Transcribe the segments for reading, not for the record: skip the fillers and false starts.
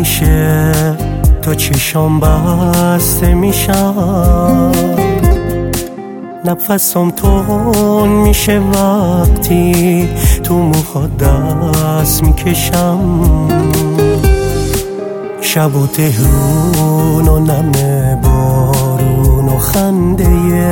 میشه تا چشام بسته میشم، نفسم تون میشه وقتی تو موها دست میکشم. شب و تهرون و نم بارون و خنده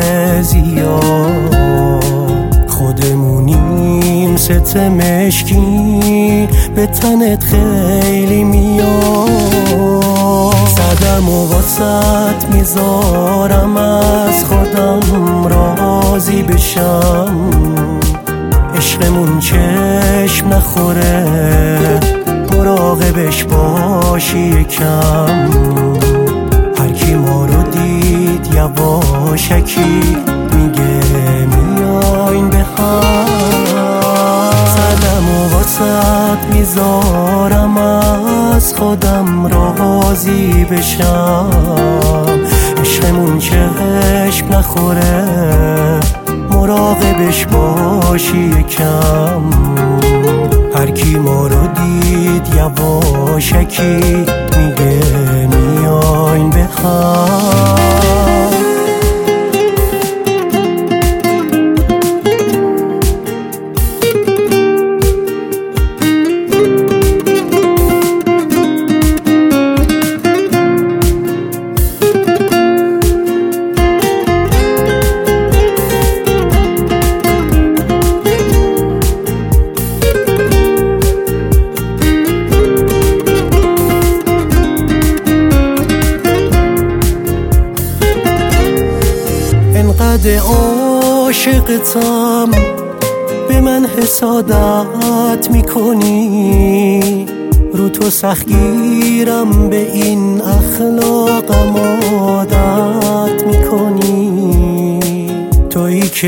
زیاد، خودمونیم ست مشکی به تنت خیلی میاد. صدم و واسط میذارم از خودم راضی بشم، عشقمون چشم نخوره مراقبش باشی یکم. هر کی ما رو دید یواشکی میگه میاین به هم. صدم و واسط میذارم از خودم راضی بشم، عشقمون چشم نخوره مراقبش باشی یکم. هر کی ما رو دید یواشکی میگه میاین به هم. انقدر عاشقتم به من حسادت میکنی، رو تو سختگیرم به این اخلاقم عادت میکنی. تویی که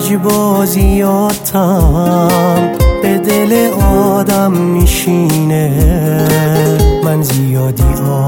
لجبازیاتم به دل آدم میشینه، من زیادی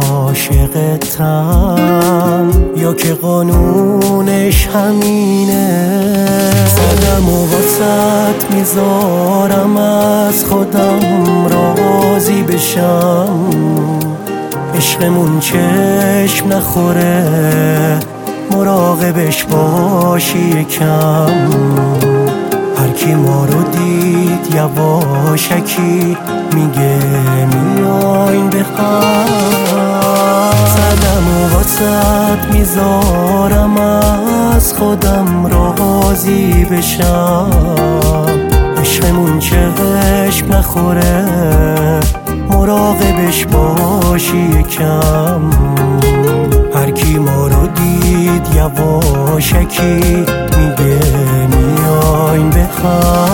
عاشقتم یا که قانونش همینه. صدم و واسط میذارم از خودم راضی بشم، عشقمون چشم نخوره مراقبش باشی یکم. هر کی ما رو دید یواشکی میگه میاین به هم. صدم و واسط میذارم از خودم راضی بشم، عشقمون چشم نخوره مراقبش باشی یکم. هر کی ما رو دید یواشکی میگه میاین به هم.